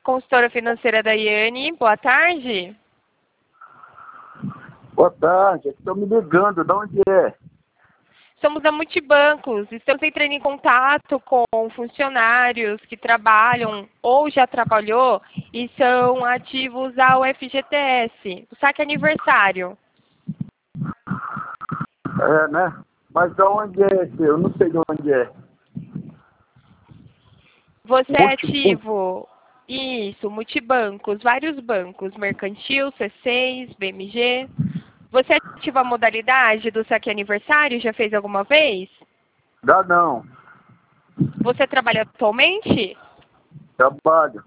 consultora financeira Daiane. Boa tarde. Boa tarde, estão me ligando, de onde é? Somos da Multibancos. Estamos entrando em contato com funcionários que trabalham ou já trabalhou e são ativos ao FGTS. O saque aniversário. É, né? Mas de onde é esse? Eu não sei de onde é. Você é Multibancos? ativo? Isso, Multibancos, vários bancos, Mercantil, C6, BMG. Você ativa a modalidade do saque aniversário? Já fez alguma vez? Dá não. Você trabalha atualmente? Trabalho.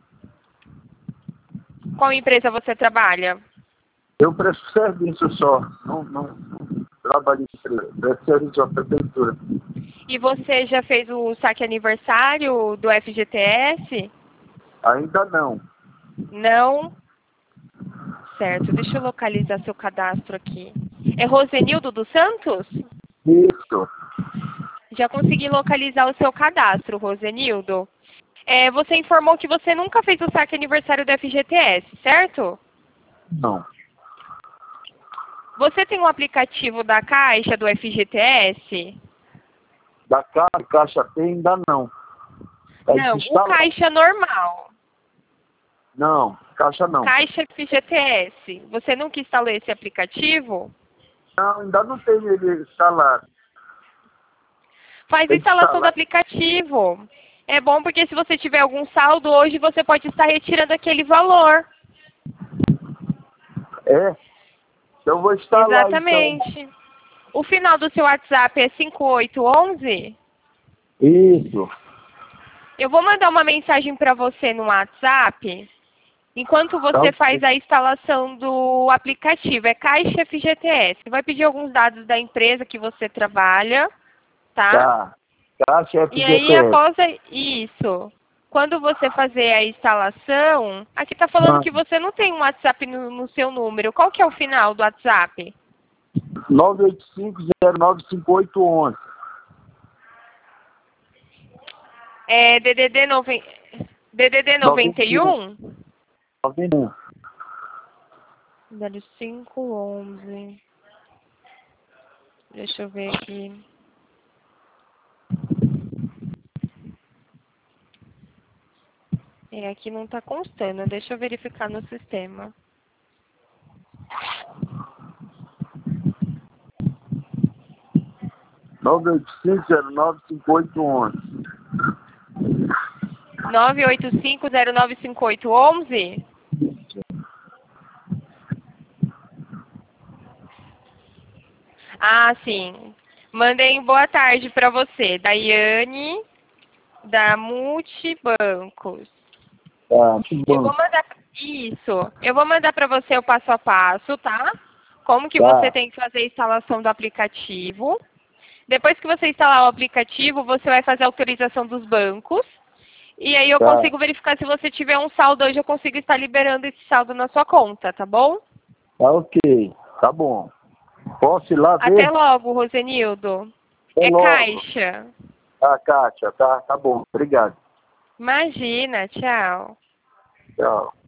Qual empresa você trabalha? Eu presto serviço só. Não trabalho em empresa. Presto serviço à prefeitura. E você já fez o saque aniversário do FGTS? Ainda não. Não? Certo, deixa eu localizar seu cadastro aqui. É Rosenildo dos Santos? Isso. Já consegui localizar o seu cadastro, Rosenildo. Você informou que você nunca fez o saque aniversário do FGTS, certo? Não. Você tem um aplicativo da Caixa do FGTS? Da Caixa tem ainda não. Tá Não, o desinstalado. Caixa normal. Não, Caixa não. Caixa FGTS. Você nunca instalou esse aplicativo? Não, ainda não tem ele instalado. Faz a Tem que instalação do instalar. aplicativo. É bom porque se você tiver algum saldo hoje, você pode estar retirando aquele valor. É? Eu vou instalar então. Exatamente. O final do seu WhatsApp é 5811? Isso. Eu vou mandar uma mensagem para você no WhatsApp, enquanto você Tá. faz a instalação do aplicativo. É Caixa FGTS. Vai pedir alguns dados da empresa que você trabalha, tá? Tá. Caixa E aí, FGTS. após isso, quando você fazer a instalação, aqui está falando que você não tem um WhatsApp no seu número. Qual que é o final do WhatsApp? 985095811. É DDD 91? 91. 0511. Deixa eu ver aqui. Aqui não está constando. Deixa eu verificar no sistema. 985095811. 985095811? Ah, sim. Mandei boa tarde para você, Daiane, da Multibancos. Tá, que Eu vou bom. mandar isso. Eu vou mandar para você o passo a passo, tá? Como que você Tá, tem que fazer a instalação do aplicativo. Depois que você instalar o aplicativo, você vai fazer a autorização dos bancos. E aí eu tá. consigo verificar se você tiver um saldo hoje, eu consigo estar liberando esse saldo na sua conta, tá bom? Tá ok. Tá bom. Posso ir lá ver? Até logo, Rosenildo. Até É logo. Caixa. Tá, Kátia. Tá bom. Obrigado. Imagina, tchau. Tchau.